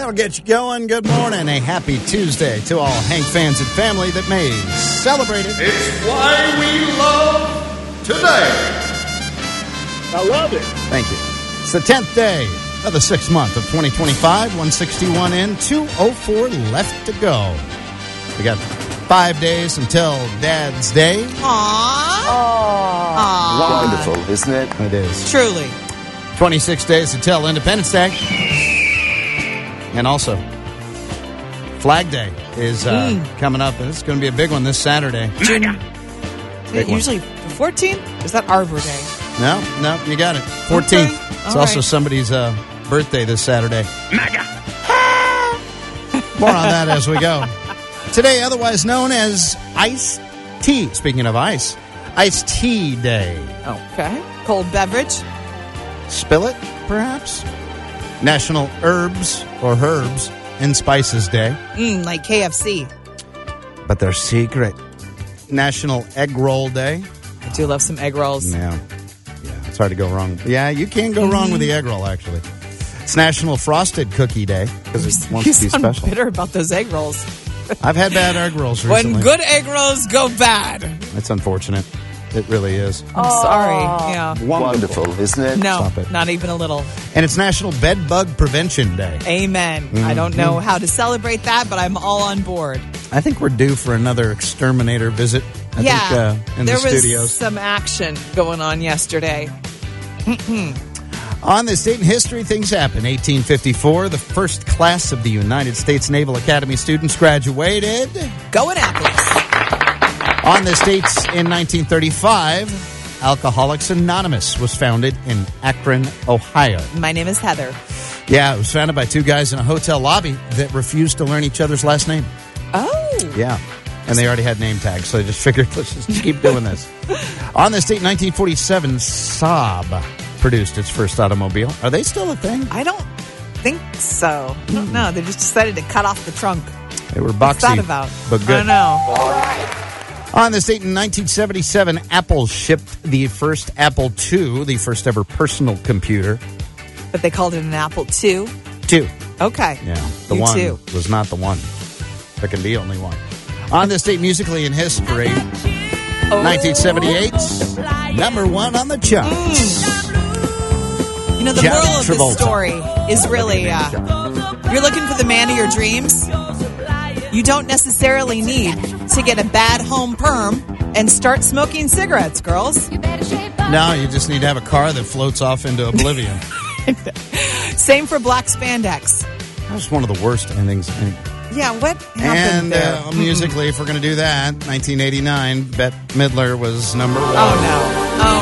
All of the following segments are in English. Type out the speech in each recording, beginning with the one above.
That'll get you going. Good morning. A happy Tuesday to all Hank fans and family that may celebrate it. It's why we love today. I love it. Thank you. It's the 10th day of the 6th month of 2025. 161 in, 204 left to go. We got 5 days until Dad's Day. Aww. Wonderful, isn't it? It is. Truly. 26 days until Independence Day. And also, Flag Day is coming up. And it's going to be a big one this Saturday. Usually the 14th? Is that Arbor Day? No, you got it. 14th. Okay. It's All also right. somebody's birthday this Saturday. More on that as we go. Today, otherwise known as Iced Tea. Speaking of ice, Iced Tea Day. Okay. Cold beverage. Spill it, perhaps? National Herbs or Herbs and Spices Day. Like KFC. But they're secret. National Egg Roll Day. I do love some egg rolls. Yeah, it's hard to go wrong. Yeah, you can't go wrong with the egg roll, actually. It's National Frosted Cookie Day because it wants to be sound special. bitter about those egg rolls. I've had bad egg rolls recently. When good egg rolls go bad. It's unfortunate. It really is. I'm sorry. Yeah. Wonderful, isn't it? No, Stop it. not even a little. And it's National Bed Bug Prevention Day. Amen. I don't know how to celebrate that, but I'm all on board. I think we're due for another exterminator visit. I think, in there the was studios. some action going on yesterday. On this date in history, things happen. 1854, the first class of the United States Naval Academy students graduated. Go Annapolis. On this date in 1935, Alcoholics Anonymous was founded in Akron, Ohio. My name is Heather. Yeah, it was founded by two guys in a hotel lobby that refused to learn each other's last name. Oh. Yeah. And they already had name tags, so they just figured, let's just keep doing this. On this date in 1947, Saab produced its first automobile. Are they still a thing? I don't think so. I don't know. They just decided to cut off the trunk. They were What's that boxy, about? but good. I know. On this date in 1977, Apple shipped the first Apple II, the first ever personal computer. But they called it an Apple II. Two. Okay. Yeah, the You one too. was not the one. There can be only one. On this date musically in history, 1978, number one on the charts. You know, the John moral of Travolta. this story is really, you're looking for the man of your dreams. You don't necessarily need to get a bad home perm and start smoking cigarettes, girls. No, you just need to have a car that floats off into oblivion. Same for black spandex. That was one of the worst endings. Yeah, what happened And there? musically, if we're going to do that, 1989, Bette Midler was number one. Oh, no. Oh,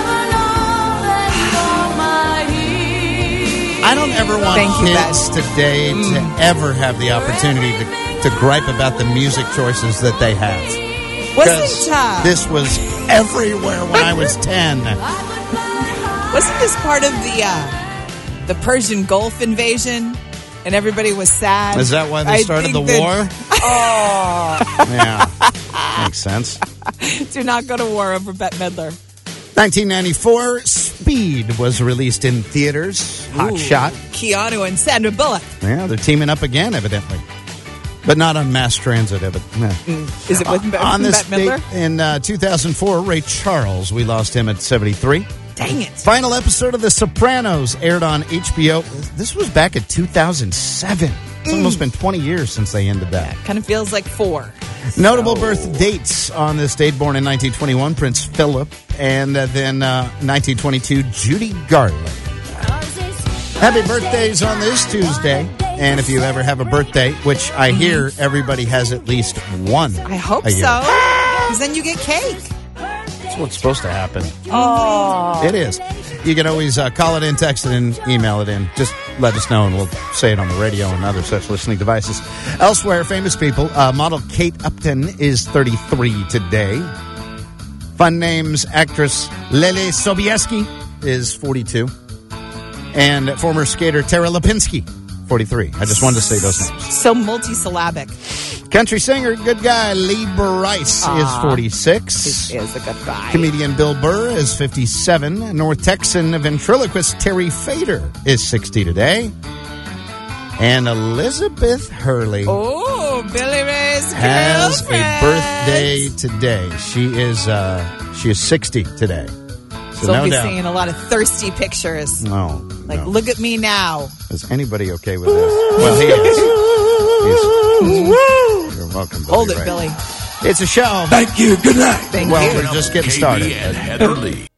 I don't ever want Thank you, kids today to ever have the opportunity to gripe about the music choices that they have. no. Because Wasn't, this was everywhere when I was 10. wasn't this part of the Persian Gulf invasion? And everybody was sad. Is that why they started the war? Oh. Yeah. Makes sense. Do not go to war over Bette Midler. 1994, Speed was released in theaters. Hot Ooh. shot. Keanu and Sandra Bullock. Yeah, they're teaming up again, evidently. But not on mass transit, evidently. Is it with On this Bette Midler? date in 2004, Ray Charles, we lost him at 73. Dang it. Final episode of The Sopranos aired on HBO. This was back in 2007. It's almost been 20 years since they ended that. Kind of feels like 4. Notable birth dates on this date: born in 1921, Prince Philip, and then 1922, Judy Garland. Happy birthdays on this Tuesday. And if you ever have a birthday, which I hear everybody has at least one. I hope a year. so. Because then you get cake. That's what's supposed to happen. Oh. It is. You can always call it in, text it in, email it in. Just let us know, and we'll say it on the radio and other such listening devices. Elsewhere, famous people. Model Kate Upton is 33 today. Fun names, actress Lele Sobieski is 42. And former skater Tara Lipinski, 43. I just wanted to say those names. So multisyllabic. Country singer, good guy, Lee Bryce is 46. He is a good guy. Comedian Bill Burr is 57. North Texan ventriloquist Terry Fader is 60 today. And Elizabeth Hurley Oh, Billy Ray's has girlfriend. a birthday today. She is 60 today. So So no I'll be doubt. seeing a lot of thirsty pictures. No. Like, no. look at me now. Is anybody okay with this? Well, he is. You're welcome, Billy Hold it, Ray. Billy. It's a show. Thank you. Good night. Thank Well, you. we're just getting started. KB and Heather Lee.